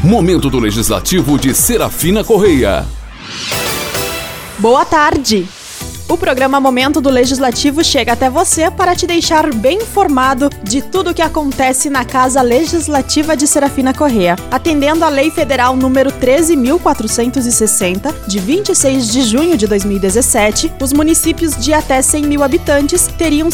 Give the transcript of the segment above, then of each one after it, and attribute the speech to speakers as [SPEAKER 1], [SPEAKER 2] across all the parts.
[SPEAKER 1] Momento do Legislativo de Serafina Correia.
[SPEAKER 2] Boa tarde! O programa Momento do Legislativo chega até você para te deixar bem informado de tudo o que acontece na Casa Legislativa de Serafina Correia. Atendendo à Lei Federal número 13.460, de 26 de junho de 2017, os municípios de até 100 mil habitantes teriam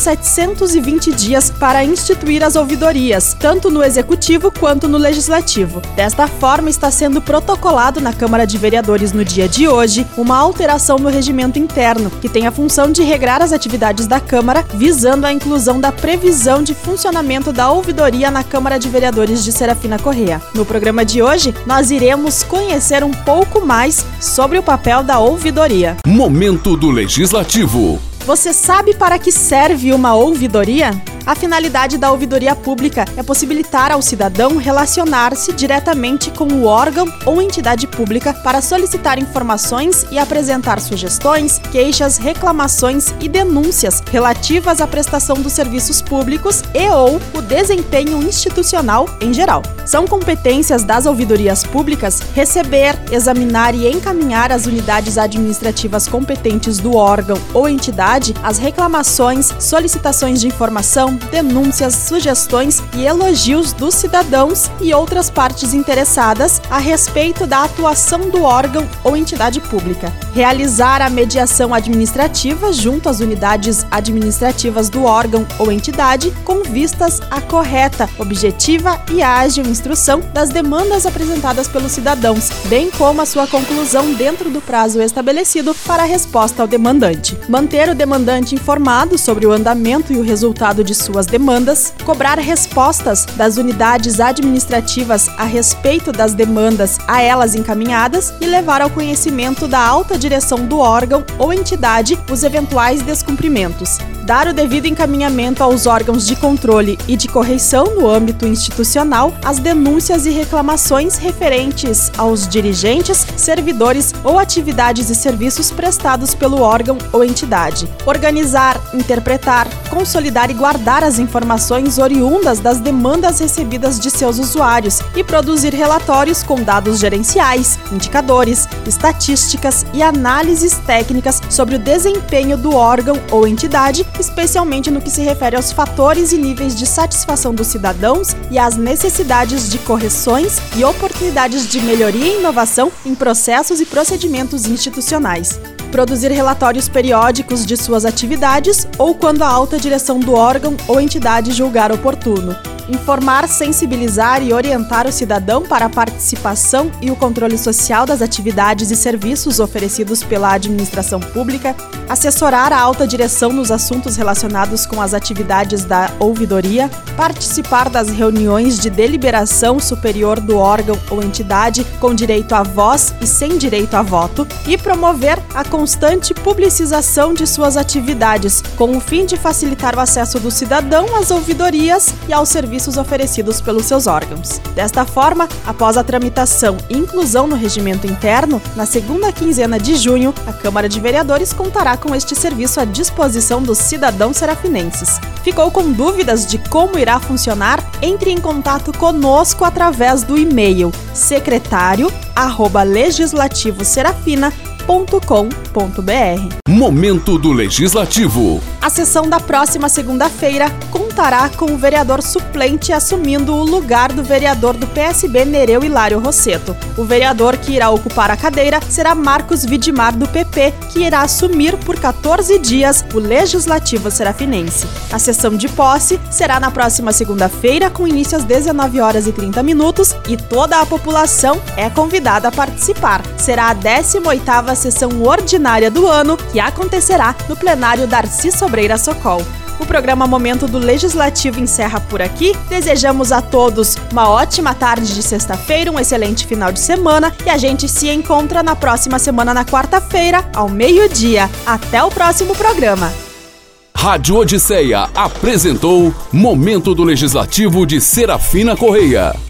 [SPEAKER 2] 720 dias para instituir as ouvidorias, tanto no Executivo quanto no Legislativo. Desta forma, está sendo protocolado na Câmara de Vereadores no dia de hoje uma alteração no regimento interno, que tem a função de regrar as atividades da Câmara, visando a inclusão da previsão de funcionamento da ouvidoria na Câmara de Vereadores de Serafina Correia. No programa de hoje, nós iremos conhecer um pouco mais sobre o papel da ouvidoria.
[SPEAKER 1] Momento do Legislativo.
[SPEAKER 2] Você sabe para que serve uma ouvidoria? A finalidade da ouvidoria pública é possibilitar ao cidadão relacionar-se diretamente com o órgão ou entidade pública para solicitar informações e apresentar sugestões, queixas, reclamações e denúncias relativas à prestação dos serviços públicos e ou o desempenho institucional em geral. São competências das ouvidorias públicas receber, examinar e encaminhar às unidades administrativas competentes do órgão ou entidade as reclamações, solicitações de informação, denúncias, sugestões e elogios dos cidadãos e outras partes interessadas a respeito da atuação do órgão ou entidade pública. Realizar a mediação administrativa junto às unidades administrativas do órgão ou entidade com vistas à correta, objetiva e ágil instrução das demandas apresentadas pelos cidadãos, bem como a sua conclusão dentro do prazo estabelecido para a resposta ao demandante. Manter o demandante informado sobre o andamento e o resultado de suas demandas, cobrar respostas das unidades administrativas a respeito das demandas a elas encaminhadas e levar ao conhecimento da alta direção do órgão ou entidade os eventuais descumprimentos. Dar o devido encaminhamento aos órgãos de controle e de correição no âmbito institucional às denúncias e reclamações referentes aos dirigentes, servidores ou atividades e serviços prestados pelo órgão ou entidade. Organizar, interpretar, consolidar e guardar as informações oriundas das demandas recebidas de seus usuários e produzir relatórios com dados gerenciais, indicadores, estatísticas e análises técnicas sobre o desempenho do órgão ou entidade, especialmente no que se refere aos fatores e níveis de satisfação dos cidadãos e às necessidades de correções e oportunidades de melhoria e inovação em processos e procedimentos institucionais. Produzir relatórios periódicos de suas atividades ou quando a alta direção do órgão ou entidade julgar oportuno. Informar, sensibilizar e orientar o cidadão para a participação e o controle social das atividades e serviços oferecidos pela administração pública, assessorar a alta direção nos assuntos relacionados com as atividades da ouvidoria, participar das reuniões de deliberação superior do órgão ou entidade com direito à voz e sem direito a voto e promover a constante publicização de suas atividades, com o fim de facilitar o acesso do cidadão às ouvidorias e aos serviços oferecidos pelos seus órgãos. Desta forma, após a tramitação e inclusão no regimento interno, na segunda quinzena de junho, a Câmara de Vereadores contará com este serviço à disposição dos cidadãos serafinenses. Ficou com dúvidas de como irá funcionar? Entre em contato conosco através do e-mail secretario@legislativoserafina.com.br.
[SPEAKER 1] Momento do Legislativo.
[SPEAKER 2] A sessão da próxima segunda-feira contará com o vereador suplente assumindo o lugar do vereador do PSB Nereu Hilário Rosseto. O vereador que irá ocupar a cadeira será Marcos Vidimar, do PP, que irá assumir por 14 dias o Legislativo Serafinense. A sessão de posse será na próxima segunda-feira, com início às 19h30 e toda a população é convidada a participar. Será a 18ª sessão ordinária do ano, que acontecerá no plenário Darcy Sobreira Socol. O programa Momento do Legislativo encerra por aqui. Desejamos a todos uma ótima tarde de sexta-feira, um excelente final de semana e a gente se encontra na próxima semana, na quarta-feira, ao meio-dia. Até o próximo programa.
[SPEAKER 1] Rádio Odisseia apresentou Momento do Legislativo de Serafina Correia.